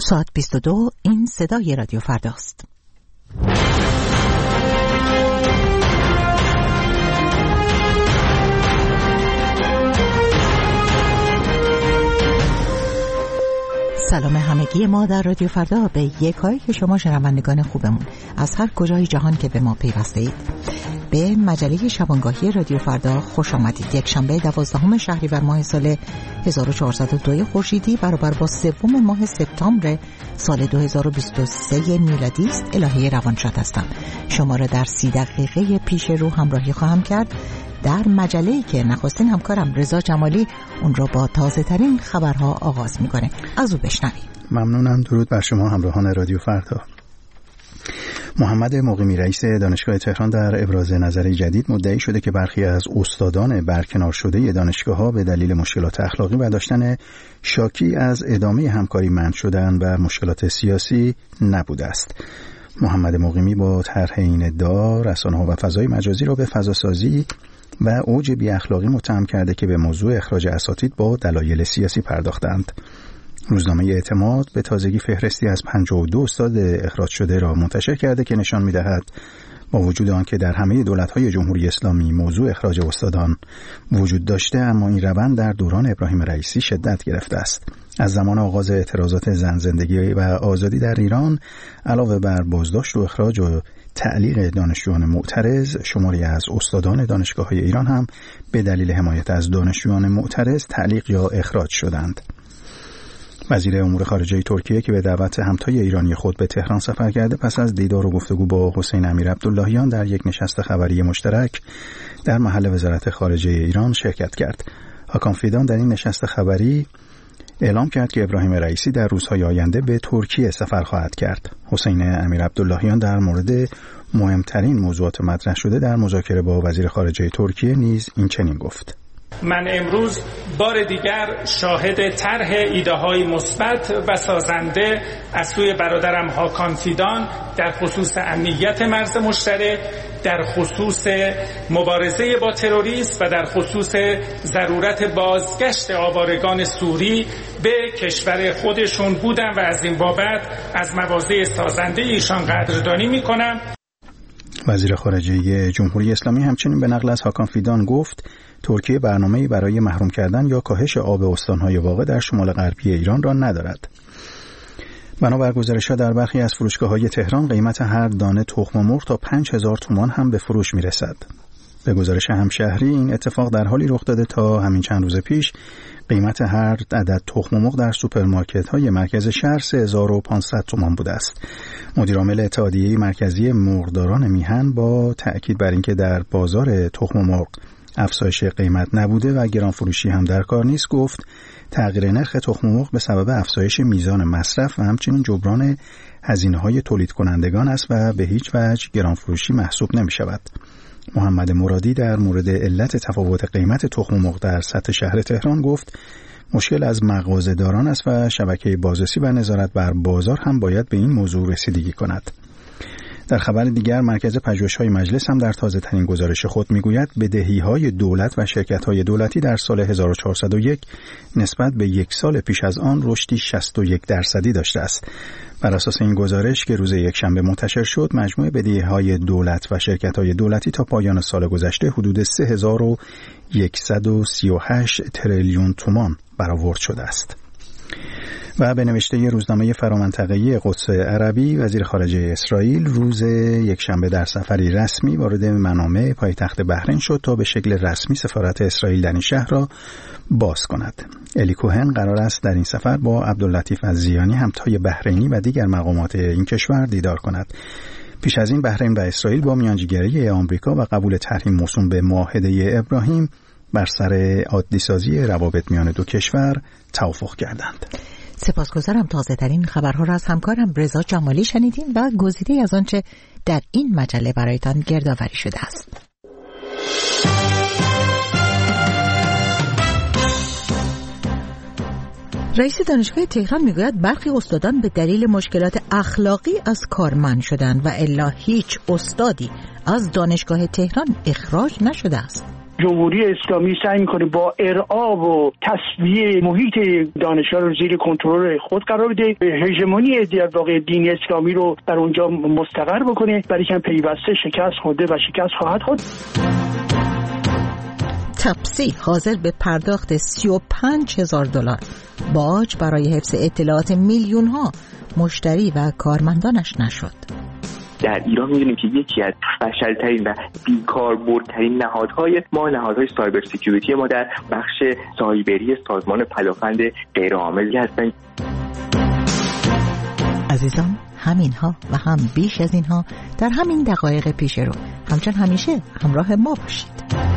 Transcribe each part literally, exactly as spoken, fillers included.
ساعت بیست و دو، این صدای رادیو فرداست. سلام همگی ما در رادیو فردا به یکایی که شما شنوندگان خوبمون از هر کجای جهان که به ما پیوسته اید به مجله شبانگاهی رادیو فردا خوش آمدید. یک شنبه دوازدهم شهریور ماه سال هزار و چهارصد و دو خورشیدی برابر با سوم ماه سپتامبر سال دو هزار و بیست و سه میلادی است. الهه روانشاد هستم. شما را در سی دقیقه پیش رو همراهی خواهم کرد در مجله‌ای که نخستین همکارم رضا جمالی اون رو با تازه ترین خبرها آغاز میکنه. از او بشنویم. ممنونم. درود بر شما همراهان رادیو فردا. محمد مقیمی رئیس دانشگاه تهران در ابراز نظری جدید مدعی شده که برخی از استادان برکنار شده دانشگاه‌ها به دلیل مشکلات اخلاقی و داشتن شاکی از ادامه همکاری منع شدند و مشکلات سیاسی نبوده است. محمد مقیمی با طرح این ادعا رسانه‌ها و فضای مجازی را به فضاسازی و اوج بی اخلاقی متهم کرده که به موضوع اخراج اساتید با دلایل سیاسی پرداختند. روزنامه اعتماد به تازگی فهرستی از پنجاه و دو استاد اخراج شده را منتشر کرده که نشان می‌دهد با وجود آنکه در همه دولت‌های جمهوری اسلامی موضوع اخراج استادان وجود داشته، اما این روند در دوران ابراهیم رئیسی شدت گرفته است. از زمان آغاز اعتراضات زن زندگی و آزادی در ایران، علاوه بر بازداشت و اخراج و تعلیق دانشجویان معترض، شماری از استادان دانشگاه‌های ایران هم به دلیل حمایت از دانشجویان معترض تعلیق یا اخراج شدند. وزیر امور خارجه ترکیه که به دعوت همتای ایرانی خود به تهران سفر کرده، پس از دیدار و گفتگو با حسین امیر عبداللهیان در یک نشست خبری مشترک در محل وزارت خارجه ایران شرکت کرد. هاکان فیدان در این نشست خبری اعلام کرد که ابراهیم رئیسی در روزهای آینده به ترکیه سفر خواهد کرد. حسین امیر عبداللهیان در مورد مهمترین موضوعات مطرح شده در مذاکره با وزیر خارجه ترکیه نیز این چنین گفت: من امروز بار دیگر شاهد طرح ایده‌های مثبت و سازنده از سوی برادرم هاکان فیدان در خصوص امنیت مرز مشترک، در خصوص مبارزه با تروریسم و در خصوص ضرورت بازگشت آوارگان سوری به کشور خودشون بودم و از این بابت از مواضع سازنده ایشان قدردانی می‌کنم. وزیر خارجه جمهوری اسلامی همچنین به نقل از هاکان فیدان گفت ترکیه برنامه‌ای برای محروم کردن یا کاهش آب استان‌های واقع در شمال غربی ایران را ندارد. بنابر گزارش‌ها در برخی از فروشگاه‌های تهران قیمت هر دانه تخم مرغ تا پنج هزار تومان هم به فروش می‌رسد. به گزارش همشهری این اتفاق در حالی رخ داده تا همین چند روز پیش قیمت هر عدد تخم مرغ در سوپرمارکت‌های مرکز شهر سه هزار و پانصد تومان بوده است. مدیر عامل اتحادیه مرکزی مرغداران میهن با تأکید بر اینکه در بازار تخم مرغ افزایش قیمت نبوده و گران فروشی هم در کار نیست، گفت تغییر نرخ تخم مرغ به سبب افزایش میزان مصرف و همچنین جبران هزینه‌های تولید کنندگان است و به هیچ وجه گران فروشی محسوب نمی شود. محمد مرادی در مورد علت تفاوت قیمت تخم مرغ در سطح شهر تهران گفت مشکل از مغازه‌داران است و شبکه بازرسی و نظارت بر بازار هم باید به این موضوع رسیدگی کند. در خبر دیگر مرکز پژوهش‌های مجلس هم در تازه‌ترین گزارش خود می‌گوید بدهی‌های دولت و شرکت‌های دولتی در سال هزار و چهارصد و یک نسبت به یک سال پیش از آن رشدی شصت و یک درصدی داشته است. بر اساس این گزارش که روز یکشنبه منتشر شد، مجموع بدهی‌های دولت و شرکت‌های دولتی تا پایان سال گذشته حدود سه هزار و صد و سی و هشت تریلیون تومان برآورد شده است. و به نوشته روزنامه فرامنطقه‌ای قدس عربی، وزیر خارجه اسرائیل روز یکشنبه در سفری رسمی وارد منامه پایتخت بحرین شد تا به شکل رسمی سفارت اسرائیل در این شهر را باز کند. الی کوهن قرار است در این سفر با عبداللطیف الزیانی همتای بحرینی و دیگر مقامات این کشور دیدار کند. پیش از این بحرین و اسرائیل با میانجیگری آمریکا و قبول تحریم موسوم به معاهده ابراهیم بر سر عادی‌سازی روابط میان دو کشور توافق کردند. سپاسگزارم. تازه ترین خبرها را از همکارم رضا جمالی شنیدین و گزیده از آنچه در این مجله برایتان گردآوری شده است. رئیس دانشگاه تهران میگوید برخی استادان به دلیل مشکلات اخلاقی از کار منع شدند و الا هیچ استادی از دانشگاه تهران اخراج نشده است. جمهوری اسلامی سعی میکنه با ارعاب و تصفیه محیط دانشگاه رو زیر کنترل خود قرار بده، هژمونی در واقع دین اسلامی رو در اونجا مستقر بکنه، ولی که پیوسته شکست خورده و شکست خواهد خورد. تپسی حاضر به پرداخت سی و پنج هزار دلار باج برای حفظ اطلاعات میلیون ها مشتری و کارمندانش نشد. در ایران می‌بینیم که یکی از فشل‌ترین و بیکاربردترین نهادهای ما نهادهای سایبر سکیوریتی ما در بخش سایبری سازمان پدافند غیرعاملی هستند. عزیزان، همینها و هم بیش از اینها در همین دقایق پیش رو همچون همیشه همراه ما باشید.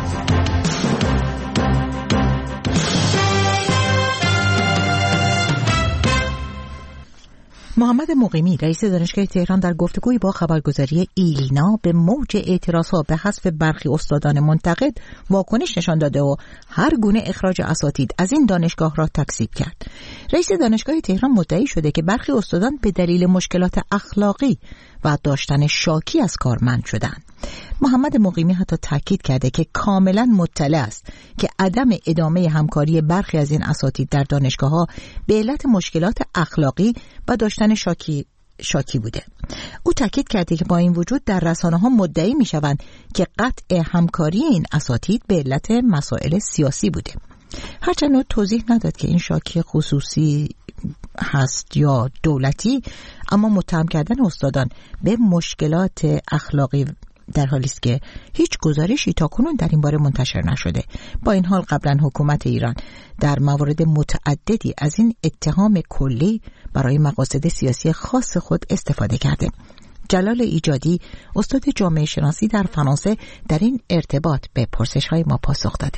محمد مقیمی رئیس دانشگاه تهران در گفتگوی با خبرگزاری ایلنا به موج اعتراضها به حذف برخی استادان منتقد واکنش نشان داده و هر گونه اخراج اساتید از این دانشگاه را تکذیب کرد. رئیس دانشگاه تهران مدعی شده که برخی استادان به دلیل مشکلات اخلاقی و داشتن شاکی از کار منع شدند. محمد مقیمی حتی تاکید کرده که کاملا مطلع است که عدم ادامه همکاری برخی از این اساتید در دانشگاه‌ها به علت مشکلات اخلاقی و داشتن شاکی شاکی بوده. او تاکید کرده که با این وجود در رسانه‌ها مدعی می‌شوند که قطع همکاری این اساتید به علت مسائل سیاسی بوده. هرچند او توضیح نداد که این شاکی خصوصی هست یا دولتی، اما متهم کردن استادان به مشکلات اخلاقی در حالی است که هیچ گزارشی تاکنون در این باره منتشر نشده. با این حال قبلا حکومت ایران در موارد متعددی از این اتهام کلی برای مقاصد سیاسی خاص خود استفاده کرده. جلال ایجادی استاد جامعه شناسی در فرانسه در این ارتباط به پرسش‌های ما پاسخ داده.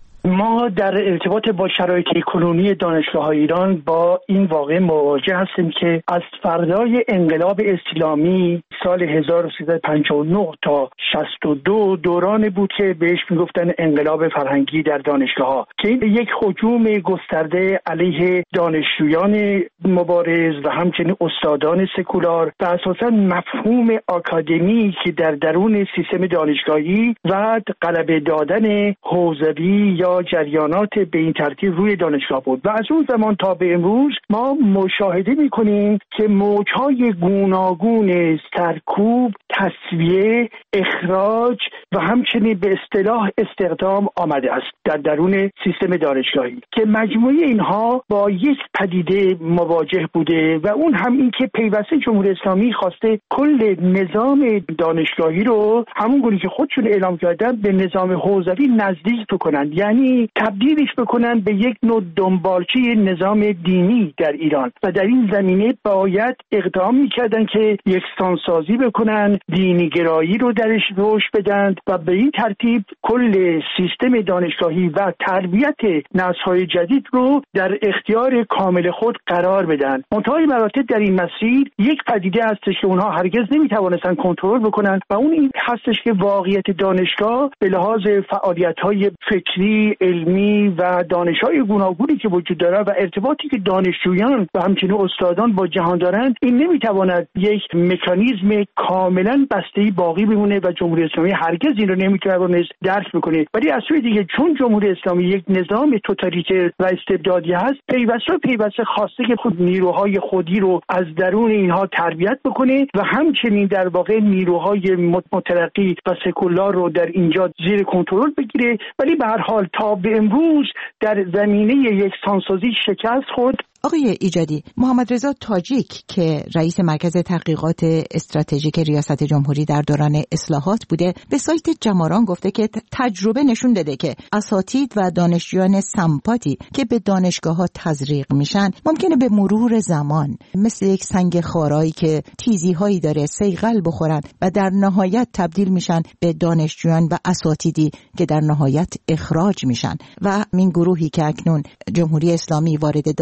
ما در ارتباط با شرایط کنونی دانشگاه‌های ایران با این واقعه مواجه هستیم که از فردای انقلاب اسلامی سال هزار و سیصد و پنجاه و نه تا شصت و دو دوران بود که بهش میگفتن انقلاب فرهنگی در دانشگاه‌ها، که این یک هجوم گسترده علیه دانشجویان مبارز و همچنین استادان سکولار و اساساً مفهوم آکادمی که در درون سیستم دانشگاهی و غلبه دادن حوزوی یا جریانات به این ترتیب روی دانشگاه بود. و از اون زمان تا به امروز ما مشاهده می‌کنیم که موج‌های گوناگون سرکوب، تصفیه، اخراج و همچنین به اصطلاح استخدام آمده است در درون سیستم دانشگاهی که مجموعه اینها با یک پدیده مواجه بوده و اون هم این که پیوسته جمهوری اسلامی خواسته کل نظام دانشگاهی رو همون گونه که خودشون اعلام کردن به نظام حوزوی نزدیک بکنن، یعنی تبدیلش بکنن به یک نوع دنبالچی نظام دینی در ایران. و در این زمینه باید اقدام میکردن که یکسانسازی بکنن، دینی گرایی رو درش رشد بدن و به این ترتیب کل سیستم دانشگاهی و تربیت نسل‌های جدید رو در اختیار کامل خود قرار بدن. منتهای مراتب در این مسیر یک پدیده هستش که اونها هرگز نمیتوانستن کنترل بکنن و اون این هستش که واقعیت دانشگاه به لحاظ فعالیت‌های فکری، علمی و دانش‌های گوناگونی که وجود داره و ارتباطی که دانشجویان و همچنین استادان با جهان دارند، این نمیتواند یک مکانیزم کاملا بسته‌ای باقی بمونه و جمهوری اسلامی هرگز این رو نمیتواند درک بکنه. ولی از سوی دیگه چون جمهوری اسلامی یک نظام توتالیتر و استبدادی هست، پیوسته پیوسته خواسته که خود نیروهای خودی رو از درون اینها تربیت بکنه و همچنین در واقع نیروهای مترقی و سکولار رو در اینجا زیر کنترل بگیره. ولی به هر حال تا به امروز در زمینه یکسانسازی شکست خورد. آقای ایجادی، محمد رضا تاجیک که رئیس مرکز تحقیقات استراتژیک ریاست جمهوری در دوران اصلاحات بوده، به سایت جماران گفته که تجربه نشون داده که اساتید و دانشجویان سمپاتی که به دانشگاه‌ها تزریق میشن ممکنه به مرور زمان مثل یک سنگ خارایی که تیزی‌هایی داره صیقل بخورن و در نهایت تبدیل میشن به دانشجویان و اساتیدی که در نهایت اخراج میشن و این گروهی که اکنون جمهوری اسلامی وارد دانشگاه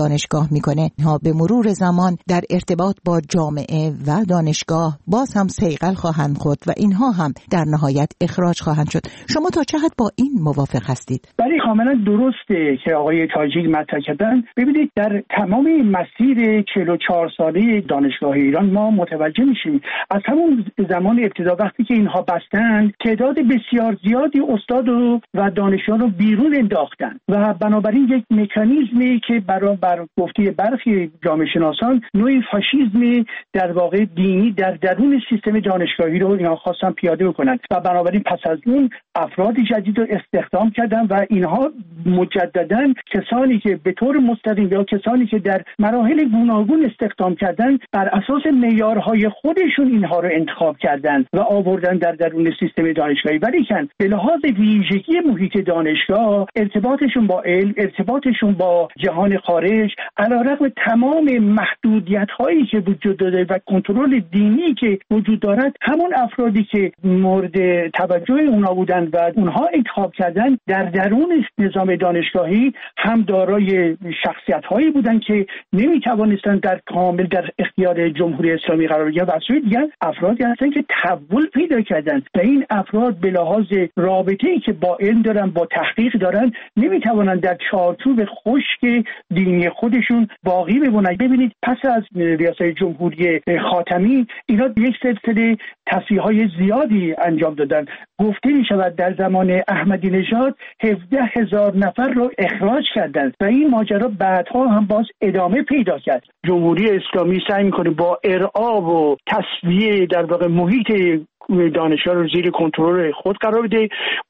میکنه ها به مرور زمان در ارتباط با جامعه و دانشگاه باز هم صیقل خواهند خورد و اینها هم در نهایت اخراج خواهند شد. شما تا چه حد با این موافق هستید؟ بله کاملا درسته که آقای تاجیک مطرح کردن. ببینید در تمام مسیر چهل و چهار ساله دانشگاه ایران ما متوجه میشیم از همون زمان ابتدا وقتی که اینها بستند تعداد بسیار زیادی استاد و دانشجویان رو بیرون انداختن و بنابراین یک مکانیزمی که برای بر گفته برخی جامعه شناسان نوعی فاشیسم در واقع دینی در درون سیستم دانشگاهی رو اینها خواستن پیاده بکنن و بنابراین پس از اون افراد جدید رو استخدام کردن و اینها مجددا کسانی که به طور مستقیم یا کسانی که در مراحل گوناگون استخدام کردن بر اساس معیارهای خودشون اینها رو انتخاب کردن و آوردن در درون سیستم دانشگاهی. ولی کن به لحاظ ویژگی محیط دانشگاه ارتباطشون با علم، ارتباطشون با جهان خارج، علیرغم تمام محدودیت هایی که وجود داره و کنترل دینی که وجود دارد، همون افرادی که مورد توجه اونا بودن و اونها انتخاب کردن در درون نظام دانشگاهی هم دارای شخصیت هایی بودن که نمی توانستن در کامل در اختیار جمهوری اسلامی قرار بگیرن و از سوی دیگر افرادی هستن که تحول پیدا کردن و این افراد به لحاظ رابطه‌ای که با علم دارن، با تحقیق دارن، نمی توانن در چارچوب خشک دینی خودشون باقی بمونن. ببینید پس از ریاست جمهوری خاتمی اینا یک سلسله تصحیح‌های زیادی انجام دادن. گفته می شود در زمان احمدی نژاد هفده هزار نفر رو اخراج کردند و این ماجرا بعدها هم باز ادامه پیدا کرد. جمهوری اسلامی سعی میکنه با ارعاب و تصفیه در واقع محیط دانشگاه رو زیر کنترل خود قرار بده،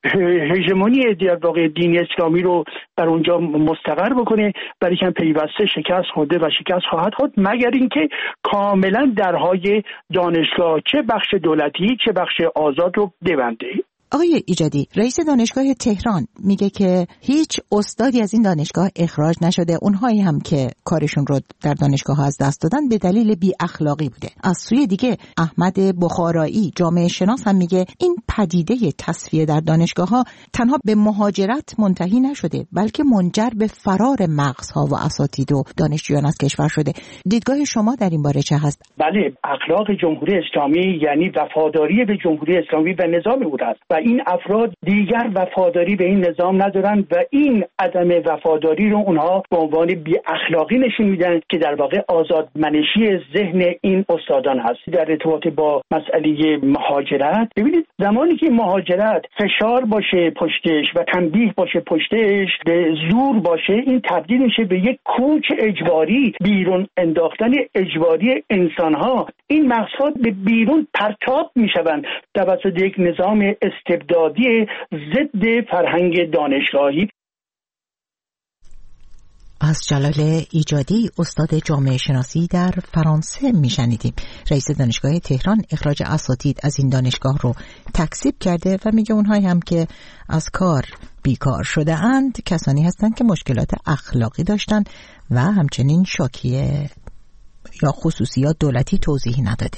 هژمونی در واقع دین اسلامی رو بر اونجا مستقر بکنه، ولی که پیوسته شکست خورده و شکست خواهد خورد مگر اینکه کاملا درهای دانشگاه چه بخش دولتی چه بخش آزاد رو ببنده. آقای ایجادی، رئیس دانشگاه تهران میگه که هیچ استادی از این دانشگاه اخراج نشده، اونهایی هم که کارشون رو در دانشگاه ها از دست دادن به دلیل بی اخلاقی بوده. از سوی دیگه احمد بخارایی جامعه شناس هم میگه این پدیده تصفیه در دانشگاه ها تنها به مهاجرت منتهی نشده بلکه منجر به فرار مغزها و اساتید و دانشجویان از کشور شده. دیدگاه شما در این باره چه هست؟ بله، اخلاق جمهوری اسلامی یعنی وفاداری به جمهوری اسلامی و نظام او است و این افراد دیگر وفاداری به این نظام ندارن و این عدم وفاداری رو اونها به عنوان بی اخلاقی نشون میدن که در واقع آزادمنشی ذهن این استادان هست. در ارتباط با مسئله مهاجرت، ببینید زمانی که مهاجرت فشار باشه پشتش و تنبیه باشه پشتش، به زور باشه، این تبدیل میشه به یک کوچ اجباری، بیرون انداختن اجباری انسانها. این مقصد به بیرون پرتاب میشوند توسط یک نظام استبدادی ضد فرهنگ دانشگاهی. از جلال ایجادی استاد جامعه شناسی در فرانسه میشنیدیم. رئیس دانشگاه تهران اخراج اساتید از این دانشگاه رو تکذیب کرده و میگه اونهایی هم که از کار بیکار شده اند کسانی هستند که مشکلات اخلاقی داشتن و همچنین شاکیه یا خصوصیات دولتی توضیحی نداده.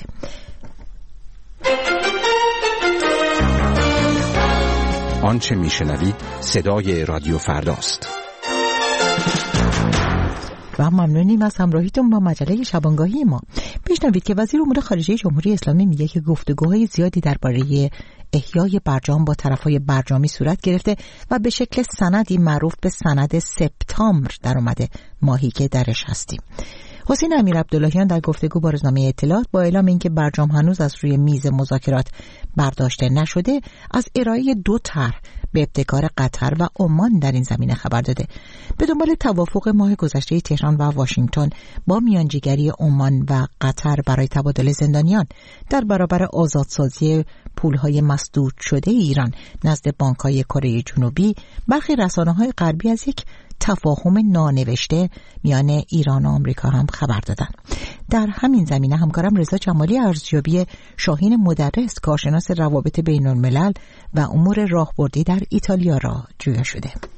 آنچه میشنوید صدای رادیو فرداست. و ممنونیم از همراهیتون با مجله شبانگاهی ما. بشنوید که وزیر امور خارجه جمهوری اسلامی میگه که گفتگوهای زیادی درباره احیای برجام با طرفهای برجامی صورت گرفته و به شکل سندی معروف به سند سپتامبر در اومده، ماهی که درش هستیم. حسین امیرعبداللهیان در گفتگو با روزنامه اطلاعات با اعلام اینکه برجام هنوز از روی میز مذاکرات برداشته نشده، از ارائه دو طرح به ابتکار قطر و عمان در این زمینه خبر داده. به دنبال توافق ماه گذشته تهران و واشنگتن با میانجیگری عمان و قطر برای تبادل زندانیان در برابر آزادسازی پولهای مسدود شده ایران نزد بانک‌های کره جنوبی، برخی رسانه‌های غربی از یک تفاهم نانوشته میان ایران و آمریکا هم خبر دادن. در همین زمینه همکارم رضا جمالی ارزیابی شاهین مدرس، کارشناس روابط بین الملل و امور راهبردی در ایتالیا را جویا شده.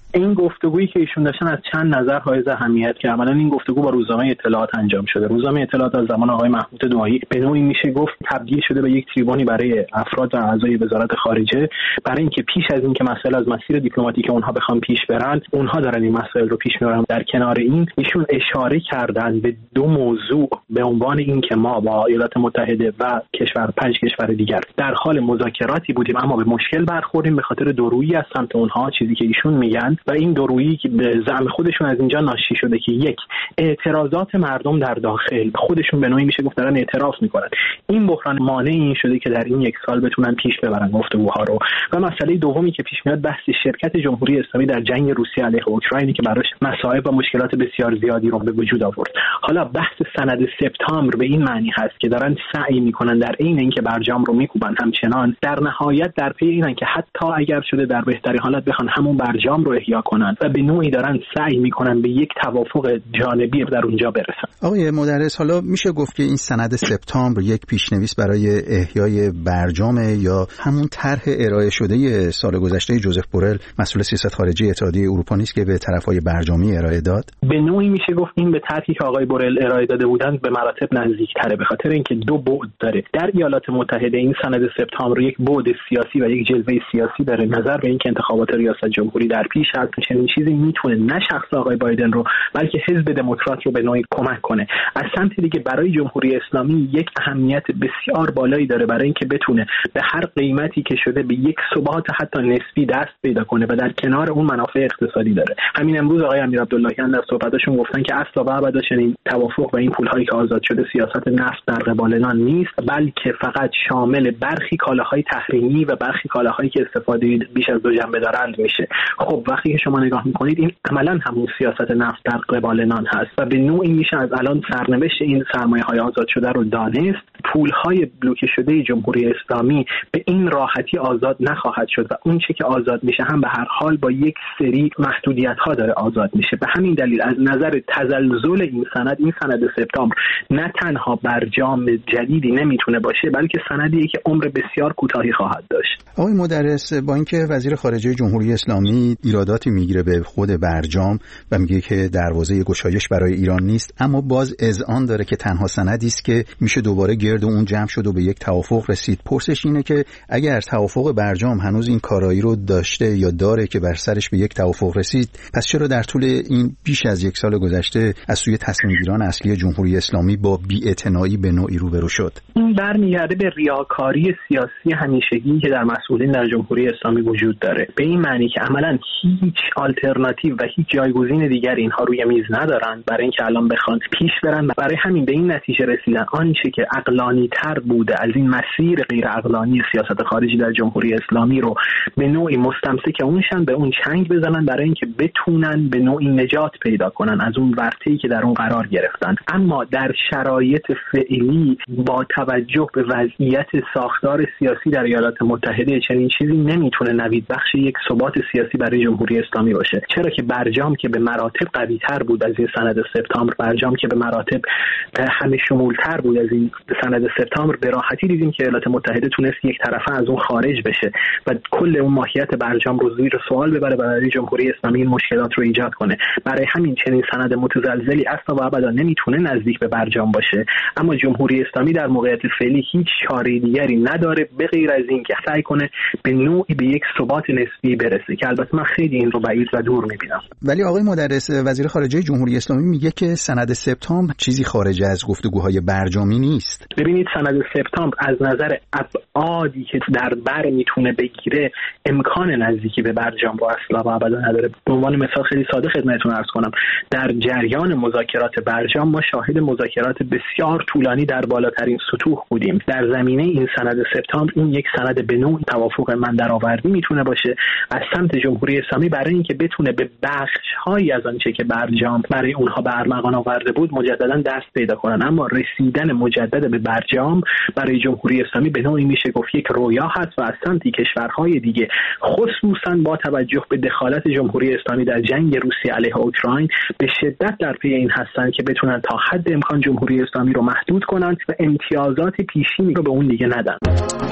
این گفتگویی که ایشون داشتن از چند نظر حائز اهمیت که عملاً این گفتگو با روزنامه اطلاعات انجام شده. روزنامه اطلاعات از زمان آقای محمود دعایی به نوعی میشه گفت تبدیل شده به یک تریبونی برای افراد و اعضای وزارت خارجه برای اینکه پیش از اینکه مسائل از مسیر دیپلماتیک اونها بخوام پیش برن، اونها دارن این مسائل رو پیش میبرن. در کنار این ایشون اشاره کردن به دو موضوع به عنوان اینکه ما با ایالات متحده و کشور پنج کشور دیگر در حال مذاکراتی بودیم اما به مشکل برخوردیم به خاطر دورویی از سمت اونها، چیزی که ایشون میگن و این دورویی که به زعم خودشون از اینجا ناشی شده که یک اعتراضات مردم در داخل خودشون به نوعی میشه گفت دارن اعتراف میکنن. این بحران مانع این شده که در این یک سال بتونن پیش ببرن گفتگوها رو. و مسئله دومی که پیش میاد بحث شرکت جمهوری اسلامی در جنگ روسیه علیه اوکراینی که براش مصائب و مشکلات بسیار زیادی رو به وجود آورد. حالا بحث سند سپتامبر به این معنی هست که دارن سعی میکنن در عین اینکه برجام رو میکوبن همچنان در نهایت در پی اینن که حتی اگر شده در بهترین حالت بخوان همون برجام رو احیا کنن و به نوعی دارن سعی میکنن به یک توافق جانبی در اونجا برسن. آقای مدرس، حالا میشه گفت که این سند سپتامبر یک پیشنویس برای احیای برجام یا همون طرح ارائه شده سال گذشته جوزف بورل مسئول سیاست خارجی اتحادیه اروپا نیست که به طرفای برجامی ارائه داد؟ به نوعی میشه گفت این به طرحی که آقای بورل ارائه داده بودند به مراتب نزدیک‌تره، به خاطر اینکه دو بعد داره. در ایالات متحده این سند سپتامبر یک بعد سیاسی و یک جلوه سیاسی داره. نظر به اینکه انتخابات ریاست جمهوری در پیش هست، چنین چیزی میتونه نه شخص آقای بایدن رو بلکه حزب دموکرات رو به نوعی کمک کنه. از سمت دیگه برای جمهوری اسلامی یک اهمیت بسیار بالایی داره برای اینکه بتونه به هر قیمتی که شده به یک ثبات حتی نسبی دست پیدا کنه و در کنار اون منافع اقتصادی داره. همین امروز آقای امیر عبداللهیان در صحبتشون گفتن که اصلا و ابدا چنین توافق و این پول‌هایی که آزاد شده سیاست نفت در قبالنان نیست، بلکه فقط شامل برخی کالاهای تحریمی و برخی کالاهایی که استفاده بیش از دو جنبه دارند میشه. خب وقتی که شما نگاه میکنید این عملاً همون سیاست نفت در قبالنان هست و به نوعی میشه از الان سرنوشت این سرمایه‌های آزاد شده رو دانست. پول‌های بلوکه شده جمهوری اسلامی به این راحتی آزاد نخواهد شد و اون چه که آزاد میشه هم به هر حال با یک سری محدودیت‌ها داره آزاد میشه. به همین دلیل از نظر تزلزل این سند، این سند سپتامبر نه تنها برجام جدیدی نمیتونه باشه بلکه سندیه که عمر بسیار کوتاهی خواهد داشت. آقای مدرس، با اینکه وزیر خارجه جمهوری اسلامی ایراداتی میگیره به خود برجام و میگه که دروازه گشایش برای ایران نیست، اما باز اذعان داره که تنها سندی است که میشه دوباره گرد اون جمع شد و به یک توافق رسید. پرسش اینه که اگر توافق برجام هنوز این کارایی رو داشته یا داره که بر سرش به یک توافق رسید، پس چرا در طول این بیش از یک سال گذشته از سوی تصمیمگیران اصلی جمهوری اسلامی با بی‌اعتنایی به نوعی روبرو شد؟ این برمیگرده به ریاکاری سیاسی همیشگی که در مسئولین در جمهوری اسلامی وجود داره، به این معنی که عملاً هیچ آلترناتیو و هیچ جایگزین دیگر اینها روی میز ندارن برای اینکه الان بخوان پیش برن. برای همین به این نتیجه رسیدن آنچه که عقلانی تر بوده از این مسیر غیر عقلانی سیاست خارجی در جمهوری اسلامی رو به نوعی مستمسک اونشن، به اون چنگ بزنن برای اینکه بتونن به نوعی نجات پیدا کنن از اون ورطه‌ای که در اون قرار گرفتن. اما در شرایط فعلی با توجه به وضعیت ساختار سیاسی در ایالات متحده چنین چیزی نمیتونه نوید بخش یک ثبات سیاسی برای جمهوری اسلامی باشه، چرا که برجام که به مراتب قوی‌تر بود از این سند سپتامبر، برجام که به مراتب همه شمولتر بود از این سند سپتامبر، به راحتی دیدیم که ایالات متحده تونست یک طرفه از اون خارج بشه و کل اون ماهیت برجام رو زیر سوال ببره و برای جمهوری اسلامی این مشکلات رو ایجاد کنه. برای همین چنین سند متزلزلی اصلا و ابدا نمیتونه نزدیک به برجام باشه. اما جمهوری اسلامی در موقعیت فعلی هیچ چاره دیگری نداره به غیر از این که سعی کنه به نوعی به یک ثبات نسبی برسه که البته من خیلی این رو بعید و دور میبینم. ولی آقای مدرس، وزیر خارجه جمهوری اسلامی میگه که سند سپتامبر چیزی خارج از گفتگوهای برجامی نیست. ببینید سند سپتامبر از نظر ابعادی که در بر میتونه بگیره امکان نزدیکی به برجام رو اصلا و ابدا نداره. به عنوان مثال خیلی ساده خدمتتون عرض کنم، در جریان مذاکرات برجام ما شاهد مذاکرات بسیار طولانی در بالاترین سطوح بودیم. در زمینه این سند سپتامبر این یک سند به نوع توافق من درآوردی میتونه باشه از سمت جمهوری اسلامی برای اینکه بتونه به بخش‌هایی از آنچه که برجام برای اونها به ارمغان آورده بود مجددا دست پیدا کنن. اما رسیدن مجدد به برجام برای جمهوری اسلامی به نوعی میشه گفت یک رویا هست و از سمت کشورهای دیگه خصوصا با توجه به دخالت جمهوری اسلامی در جنگ روسیه علیه اوکراین به شدت در پی این هستن که بتونن تا حد امکان جمهوری اسلامی رو محدود کنن و امتیازات پیشینی رو به اون دیگه ندن.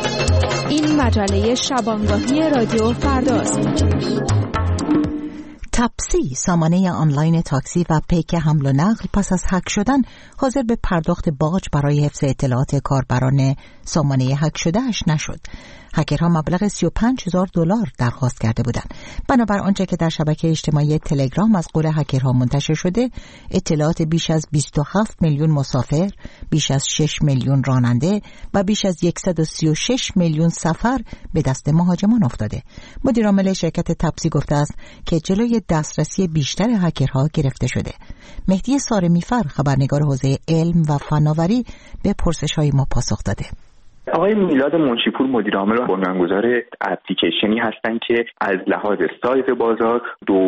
این مجله شبانگاهی رادیو فرداست. تپسی، سامانه آنلاین تاکسی و پیک حمل و نقل، پس از هک شدن حاضر به پرداخت باج برای حفظ اطلاعات کاربران سامانه هک شده اش نشد. هکرها مبلغ سی و پنج هزار دلار درخواست کرده بودند. بنابر آنچه که در شبکه اجتماعی تلگرام از قول هکرها منتشر شده، اطلاعات بیش از بیست و هفت میلیون مسافر، بیش از شش میلیون راننده و بیش از صد و سی و شش میلیون سفر به دست مهاجمان افتاده. مدیر عامل شرکت تپسی گفته است که جلوی دسترسی بیشتر هکرها گرفته شده. مهدی سارمیفر، خبرنگار حوزه علم و فناوری، به پرسش‌های ما پاسخ داده. آقای میلاد منشیپور مدیر عامل و بنیانگذار اپلیکیشنی هستند که از لحاظ سایز بازار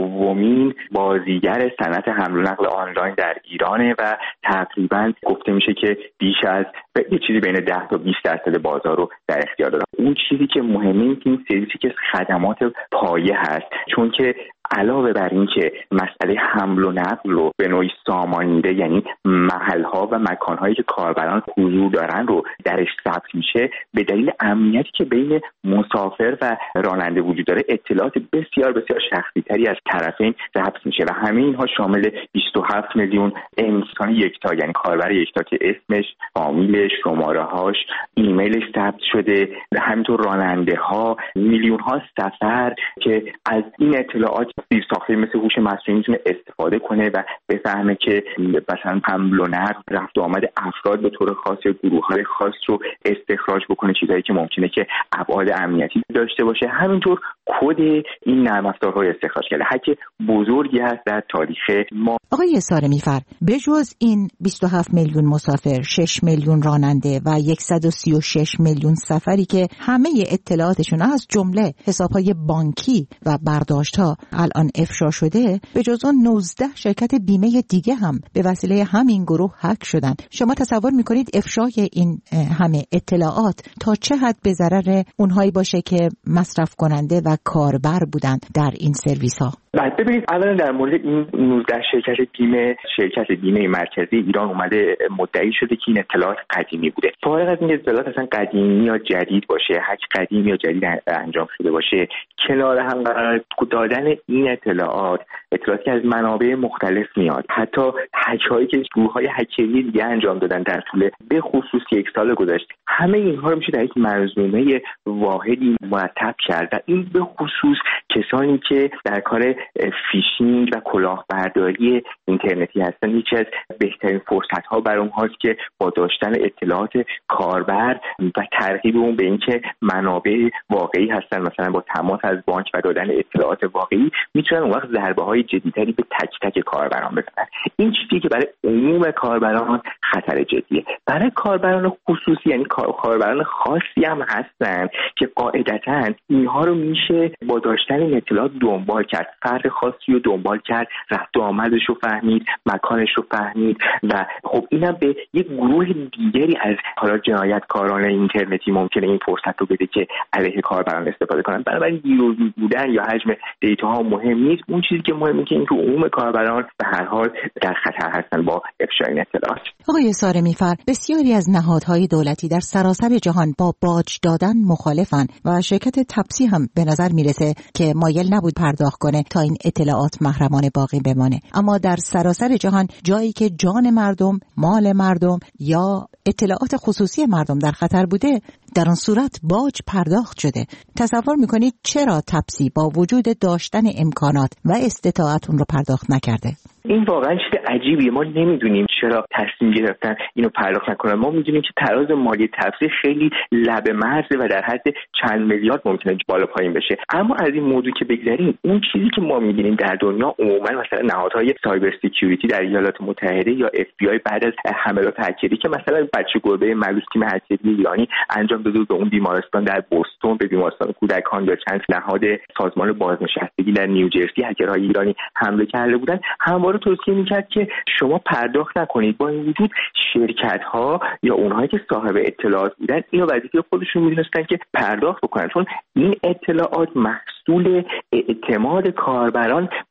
دومین بازیگر صنعت حمل و نقل آنلاین در ایرانه و تقریبا گفته میشه که بیش از یه چیزی بین ده تا بیست درصد بازار رو در اختیار داره. اون چیزی که مهمه این سرویسی که خدمات پایه هست، چون که علاوه بر این که مسئله حمل و نقل رو به نوعی سامانیده، یعنی محل‌ها و مکان‌هایی که کاربران حضور دارن رو درش ثبت میشه، به دلیل امنیتی که بین مسافر و راننده وجود داره اطلاعات بسیار بسیار شخصی‌تری از طرفین ثبت میشه و همه اینها شامل بیست و هفت میلیون انسان یکتا، یعنی کاربر یکتا که اسمش، فامیلش، شماره‌هاش، ایمیلش ثبت شده، همینطور راننده‌ها، میلیون‌ها سفر که از این اطلاعات زیر ساخته مثل هوش مصنوعی میتونه استفاده کنه و بفهمه که مثلا حمل و نقل، رفت و آمد افراد به طور خاص یا گروه‌های خاص رو استخراج بکنه، چیزایی که ممکنه که ابعاد امنیتی داشته باشه. همینطور کد این نرم افزارها رو استخراج کرده. هک بزرگی هست در تاریخ ما. آقای سارمیفر، بجز این بیست و هفت میلیون مسافر، شش میلیون راننده و صد و سی و شش میلیون سفری که همه اطلاعاتشون از جمله حساب‌های بانکی و برداشت‌ها الان افشا شده، به جز اون نوزده شرکت بیمه دیگه هم به وسیله همین گروه هک شدن. شما تصور میکنید افشای این همه اطلاعات تا چه حد به ضرر اونهایی باشه که مصرف کننده و کاربر بودن در این سرویس ها؟ بعد ببینید، اولا در مورد این نوزده شرکت بیمه، شرکت بیمه مرکزی ایران اومده مدعی شده که این اطلاعات قدیمی بوده. فارغ از این اطلاعات اصلا قدیمی یا جدید باشه، هک قدیمی یا جدید انجام شده باشه، کنار هم قرار دادن این اطلاعات، اطلاعاتی که از منابع مختلف میاد، حتی هک‌هایی که گروه‌های هکری دیگه انجام دادن در طول به خصوص یک سال گذشته، همه اینها رو میشه در یک منظومه واحدی مرتب کرد و این به خصوص کسانی که در کار فیشینگ و کلاهبرداری اینترنتی هستن، یکی از بهترین فرصت‌ها برای اونهاست که با داشتن اطلاعات کاربر و ترغیب اون به اینکه منابع واقعی هستن، مثلا با تماس از بانک و دادن اطلاعات واقعی، میتونن اون وقت ضربه‌های جدی‌تری به تک تک کاربران بزنن. این چیزی که برای عموم کاربران خطر جدیه. برای کاربران خصوصی، یعنی کاربران خاصی هم هستن که قاعدتاً اینها رو میشه با داشتن این اطلاعات دنبال کرد. فرد خاصی رو دنبال کرد، رفت و آمدش رو فهمید، مکانش رو فهمید و خب اینم به یک گروه دیگری از حالا جنایتکاران اینترنتی ممکنه این فرصت رو بده که علیه کاربران استفاده کنن. بنابراین گیرودی بودن یا حجم دیتاها مهم نیست. اون چیزی که مهمه که این تو عموم کاربران به هر حال در خطر هستن با افشای این اطلاعات. آقای سارمیفر، بسیاری از نهادهای دولتی در سراسر جهان با باج دادن مخالفن و شرکت تپسی هم به نظر میرسه که مایل نبود پرداخت کنه تا این اطلاعات محرمانه باقی بمانه. اما در سراسر جهان جایی که جان مردم، مال مردم یا اطلاعات خصوصی مردم در خطر بوده، در آن صورت باج پرداخت شده. تصور میکنید چرا تپسی با وجود داشتن امکانات و استطاعت اون رو پرداخت نکرده؟ این واقعا چیز عجیبیه. ما نمیدونیم چرا تصمیم گرفتن اینو پرداخت نکنن. ما میدونیم که تراز مالی تپسی خیلی لب مرزه و در حد چند میلیارد ممکنه بالا پایین بشه. اما از این موضوع که بگذریم، اون چیزی که ما میدونیم در دنیا عموما مثلا نهادهای سایبر سکیوریتی در ایالات متحده یا اف بی آی بعد از حملات هکری که مثلا بچه گربه ملوس تیم هکری ایرانی انجام داده به اون بیمارستان در بوستون، به بیمارستان کودکان یا چند نهاد سازمان بازنشستگی در نیوجرسی هکرهای ایرانی حمله کرده بودن، همواره توصیه میکرد که شما پرداخت نکنید. با این وجود شرکت‌ها یا اونهایی که صاحب اطلاعات بودن اینو وظیفه خودشون می‌دونستن که پرداخت بکنن، چون این اطلاعات محصول اعتماد کاربران به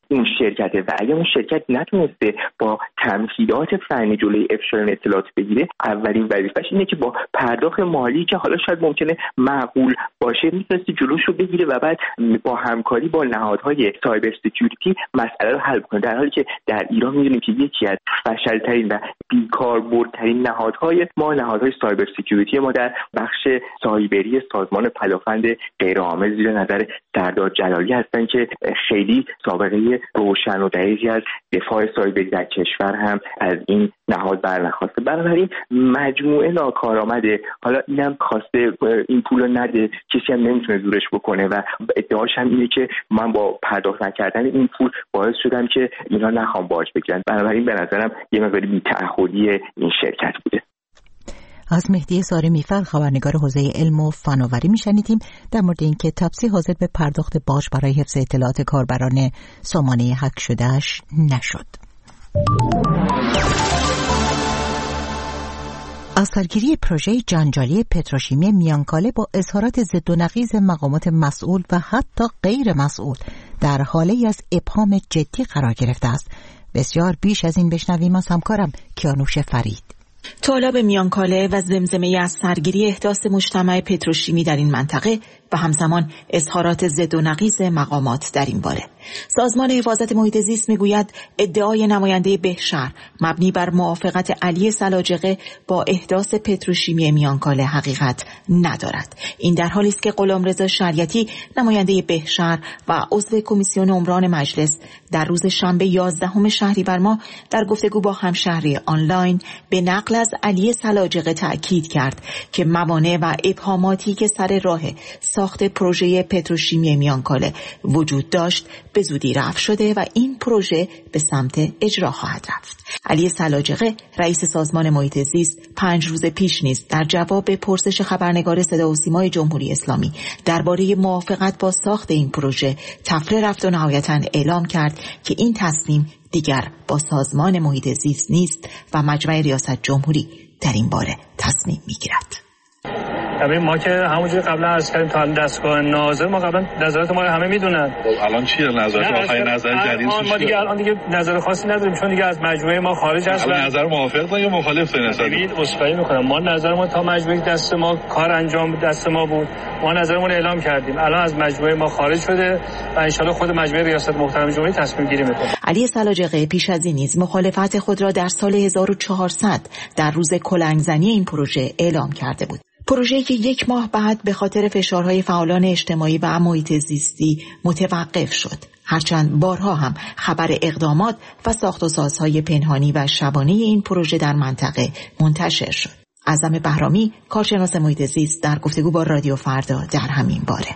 اون شرکته و اگه اون شرکت نتونسته با تمهیدات فنی جلوی افشای اطلاعات بگیره، اولین وظیفه‌اش اینه که با پرداخت مالی که حالا شاید ممکنه معقول باشه میتونستی جلوش رو بگیره و بعد با همکاری با نهادهای سایبر سکیوریتی مسئله رو حل کنه. در حالی که در ایران می‌دونیم که یکی از فشل‌ترین و بیکاربردترین نهادهای ما نهادهای سایبر سکیوریتی ما در بخش سایبری سازمان پدافند غیرعامل زیر نظر سردار جلالی هستن که خیلی سابقه روشن و دقیقی از دفاع سایبری در کشور هم از این نهاد برنخواسته. بنابراین مجموعه ناکارآمده. حالا اینم خواسته این پولو نده، کسی هم نمیتونه زورش بکنه و ادعاش هم اینه که من با پرداخت نکردن این پول باعث شدم که اینا نخوام باج بگیرن. بنابراین به نظرم یه مقدار بی‌تعهدی این شرکت بوده. از مهدی سارمی‌فر خبرنگار حوزه علم و فناوری میشنیدیم در مورد اینکه تپسی حاضر به پرداخت باج برای حفظ اطلاعات کاربران سامانه هک شدهش نشد. از سرگیری پروژه جنجالی پتروشیمی میانکاله با اظهارات ضد و نقیض مقامات مسئول و حتی غیر مسئول در حالی از ابهام جدی قرار گرفته است. بسیار بیش از این بشنویم از همکارم کیانوش فرید. طالب میانکاله و زمزمه از سرگیری احداث مجتمع پتروشیمی در این منطقه و همزمان اظهارات ضد و نقیض مقامات در این باره. سازمان حفاظت محیط زیست میگوید ادعای نماینده بهشهر مبنی بر موافقت علی سلاجقه با احداث پتروشیمی میانکاله حقیقت ندارد. این در حالی است که غلامرضا شریعتی نماینده بهشهر و عضو کمیسیون عمران مجلس در روز شنبه یازدهم شهریور ماه در گفتگو با همشهری آنلاین به نقل از علی سلاجقه تأکید کرد که موانع و ابهاماتی که سر راه ساخت پروژه پتروشیمی میانکاله وجود داشت به زودی رفع شده و این پروژه به سمت اجرا خواهد رفت. علی سلاجقه رئیس سازمان محیط زیست پنج روز پیش نیز در جواب به پرسش خبرنگار صدا و سیمای جمهوری اسلامی درباره موافقت با ساخت این پروژه طفره رفت و نهایتاً اعلام کرد که این تصمیم دیگر با سازمان محیط زیست نیست و مجمع ریاست جمهوری در این باره تصمیم میگیرد. ببین ما که همونجوری قبلا عرض کردیم تا دستگاه ناظر ما قبلا نظرات ما رو همه میدونن. الان چیه نظرات آخرین نظر جدید؟ ما دیگه الان دیگه نظر خاصی نداریم چون دیگه از مجموعه ما خارج هست. الان نظر موافق یا مخالف نظر؟ ببینید عذرخواهی میکنم ما نظر ما تا مجموعه دست ما کار انجام دست ما بود ما نظرمون اعلام کردیم. الان از مجموعه ما خارج شده و ان شاءالله خود مجموعه ریاست محترم جمهوری تصمیم گیری میکنه. علی سلاجقه پیش از این نیز مخالفت خود را در سال هزار و چهارصد در روز کلنگزنی این پروژه اعلام کرده بود. پروژه‌ای که یک ماه بعد به خاطر فشارهای فعالان اجتماعی و محیط زیستی متوقف شد. هرچند بارها هم خبر اقدامات و ساخت و سازهای پنهانی و شبانه این پروژه در منطقه منتشر شد. اعظم بهرامی کارشناس محیط زیست در گفتگو با رادیو فردا در همین باره.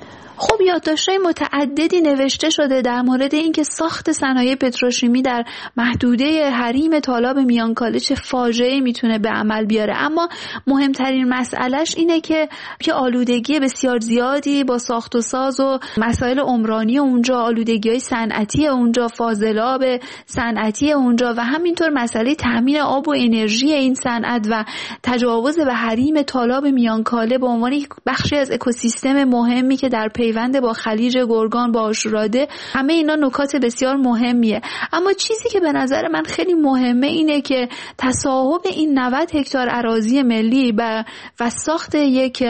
خب یادداشت‌های متعددی نوشته شده در مورد اینکه ساخت صنایع پتروشیمی در محدوده حریم تالاب میانکاله چه فاجعه‌ای میتونه به عمل بیاره، اما مهمترین مسئلهش اینه که که آلودگی بسیار زیادی با ساخت و ساز و مسائل عمرانی اونجا، آلودگی‌های صنعتی اونجا، فاضلاب صنعتی اونجا و همینطور مسئله تامین آب و انرژی این صنعت و تجاوز به حریم تالاب میانکاله به عنوان یک بخشی از اکوسیستم مهمی که در پیوند با خلیج گرگان با آشوراده، همه اینا نکات بسیار مهمیه. اما چیزی که به نظر من خیلی مهمه اینه که تصاحب این نود هکتار اراضی ملی و و ساخت یک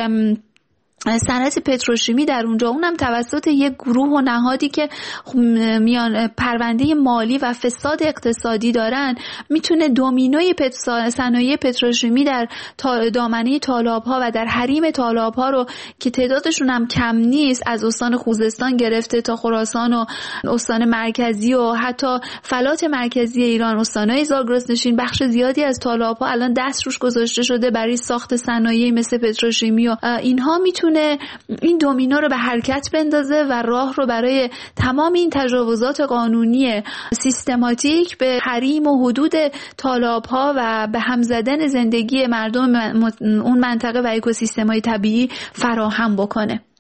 صنعت پتروشیمی در اونجا، اونم توسط یک گروه و نهادی که میان پرونده مالی و فساد اقتصادی دارن، میتونه دومینوی صنایع پتروشیمی در دامنه تالاب‌ها و در حریم تالاب‌ها رو که تعدادشون هم کم نیست، از استان خوزستان گرفته تا خراسان و استان مرکزی و حتی فلات مرکزی ایران، استان‌های زاگرس نشین، بخش زیادی از تالاب‌ها الان دست روش گذاشته شده برای ساخت صنایع مثل پتروشیمی و اینها میتونه این دومینو رو به حرکت بندازه و راه رو برای تمام این تجاوزات قانونی سیستماتیک به حریم و حدود تالاب‌ها و به هم زدن زندگی مردم اون منطقه و اکوسیستم‌های طبیعی فراهم بکنه.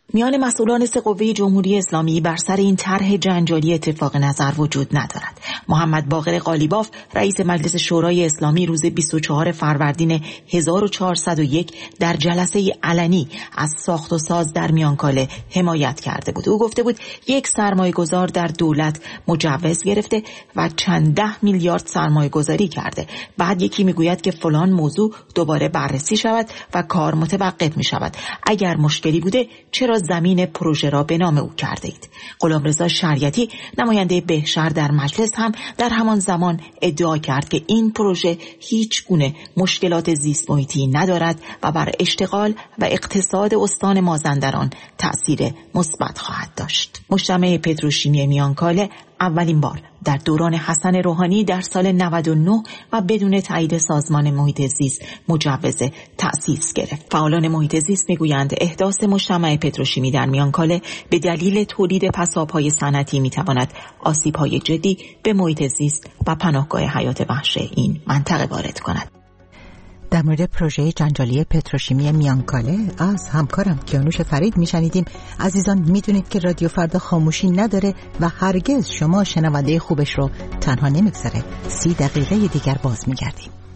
میان مسئولان سه قوه جمهوری اسلامی بر سر این طرح جنجالی اتفاق نظر وجود ندارد. محمد باقر قالیباف رئیس مجلس شورای اسلامی روز بیست و چهارم فروردین هزار و چهارصد و یک در جلسه علنی از ساخت و ساز در میانکاله حمایت کرده بود. او گفته بود یک سرمایه‌گذار در دولت مجوز گرفته و چند ده میلیارد سرمایه گذاری کرده. بعد یکی میگوید که فلان موضوع دوباره بررسی شود و کار متوقف می شود. اگر مشکلی بوده چرا زمین پروژه را به نام او کرده اید؟ غلامرضا شریعتی نماینده بهشهر در مجلس هم در همان زمان ادعا کرد که این پروژه هیچ گونه مشکلات زیست محیطی ندارد و بر اشتغال و اقتصاد استان مازندران تأثیر مثبت خواهد داشت. مجتمع پتروشیمی میانکاله اولین بار در دوران حسن روحانی در سال نود و نه و بدون تایید سازمان محیط زیست مجوز تأسیس گرفت. فعالان محیط زیست میگویند احداث مجتمع پتروشیمی در میانکاله به دلیل تولید پساب‌های صنعتی میتواند آسیب‌های جدی به محیط زیست و پناهگاه حیات وحش این منطقه وارد کند. در مورد پروژه جنجالی پتروشیمی میانکاله از همکارم کیانوش فرید میشنیدیم. عزیزان میدونید که رادیو فردا خاموشی نداره و هرگز شما شنونده خوبش رو تنها نمیگذاره. سی دقیقه دیگر باز میگردیم.